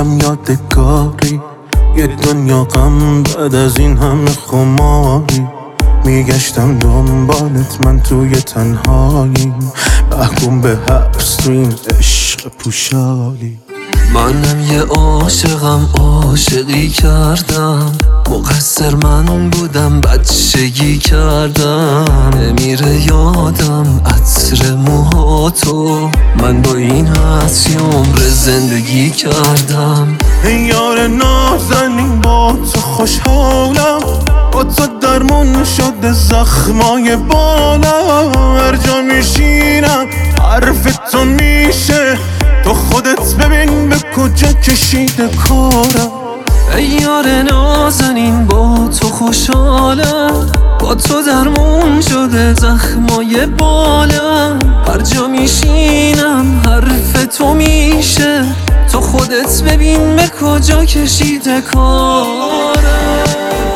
بودم یادگاری یه دنیا غم بعد از این همه خماری. میگشتم دنبالت من توی تنهایی، محکوم به حبس تو این عشق پوشالی. منم یه عاشقم عاشقی کردم، مقصر من بودم بچگی کردم. نمیره یادم عطر موهاتو، من با این حس یه عمر زندگی کردم. یار نازنین با تو خوشحالم، با تو درمون شده زخمای بالا. هر جا میشینم حرف تو میشه، تو خودت ببین به کجا کشیده کارم. ای یار نازنین با تو خوشحالم، با تو درمون شده زخمای بالا. هر جا میشینم حرف تو میشه، تو خودت ببین به کجا کشیده کارم.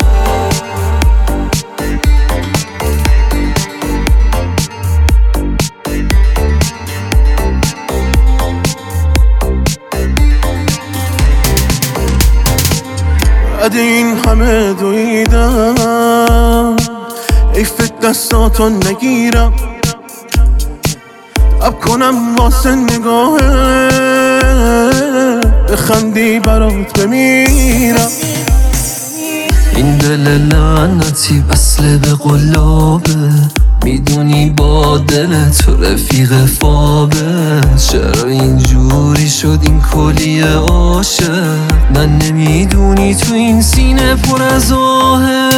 بعد این همه دویدم ایفت دستاتو نگیرم، اب کنم واسه نگاهه بخندی برات بمیرم. این دل لعنتی وصله به قلابه، میدونی با دل تو رفیق فابه. چرا اینجوری شد این کلیه عاشق، من نمیدونی تو این سینه پر از آهه.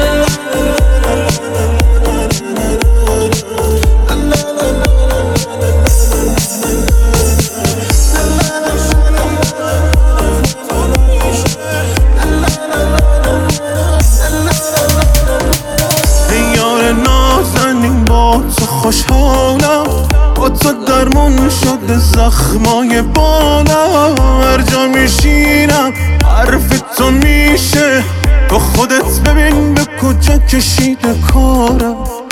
خوشحالم با تو درمون شده زخمای بالا. هر جا میشینم حرف تو میشه، تو خودت ببین به کجا کشیده کارم.